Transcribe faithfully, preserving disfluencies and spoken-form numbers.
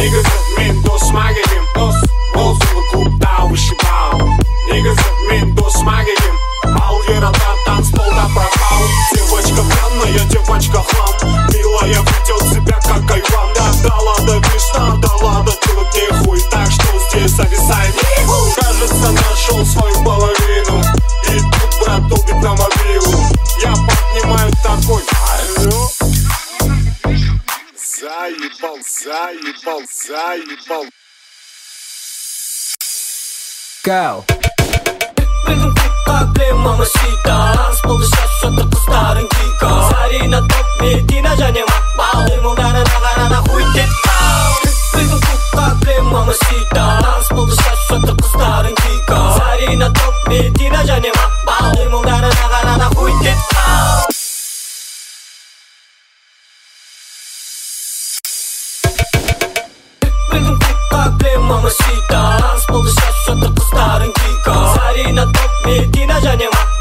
Негізі мен досыма келем, дос болсылы клубта вышибал. Негізі мен досыма келем, ал ер ата танцполда пропал. Девочка пьяная, девочка хлам, милая ведет себя как айван. Да, дала да вишна, дала да тут не хуй, так что здесь зависает. Кажется, нашел свою половину, и тут брат долбит на мобилу. Я поднимаю такой: алло. Заебал, заебал, заебал. Go. Прыгнем как клей, мамасита. Танцполды шашады қыздардың кика. Зарина топ, Медина және Макбал. Дымылдары нағарана хуй деп тау. Прыгнем как клей, мамасита. Танцполды шашады қыздардың кика. Зарина топ, Медина және Макбал. Дымылдары нағарана хуй деп тау. Прыгнем как клей, мамасита. Танцполды шашады қыздардың кика. Зарина топ, Медина және Макбал.